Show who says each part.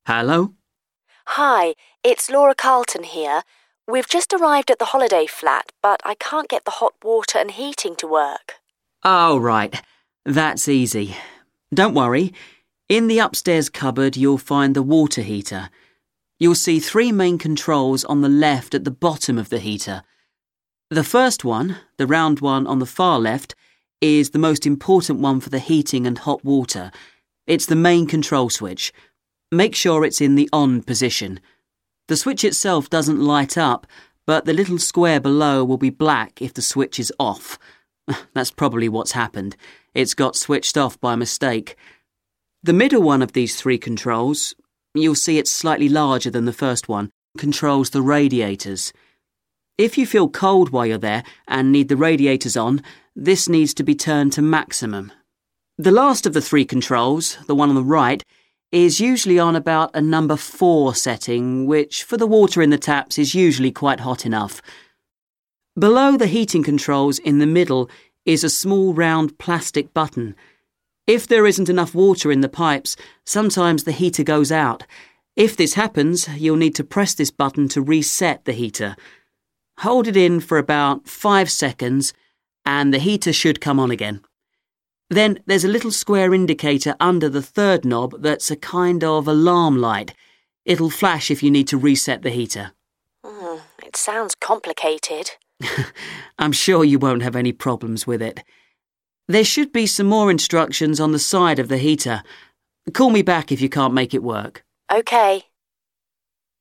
Speaker 1: Hello?
Speaker 2: Hi, it's Laura Carlton here. We've just arrived at the holiday flat, but I can't get the hot water and heating to work.
Speaker 1: Oh, right. That's easy. Don't worry. In the upstairs cupboard, you'll find the water heater. You'll see 3 main controls on the left at the bottom of the heater. The first one, the round one on the far left, is the most important one for the heating and hot water. It's the main control switch. Make sure it's in the on position. The switch itself doesn't light up, but the little square below will be black if the switch is off. That's probably what's happened. It's got switched off by mistake. The middle one of these 3 controls, you'll see it's slightly larger than the first one, controls the radiators. If you feel cold while you're there and need the radiators on, this needs to be turned to maximum. The last of the 3 controls, the one on the right, is usually on about a number 4 setting, which for the water in the taps is usually quite hot enough. Below the heating controls in the middle is a small round plastic button. If there isn't enough water in the pipes, sometimes the heater goes out. If this happens, you'll need to press this button to reset the heater. Hold it in for about 5 seconds and the heater should come on again. Then there's a little square indicator under the 3rd knob that's a kind of alarm light. It'll flash if you need to reset the heater.
Speaker 2: It sounds complicated.
Speaker 1: I'm sure you won't have any problems with it. There should be some more instructions on the side of the heater. Call me back if you can't make it work.
Speaker 2: OK.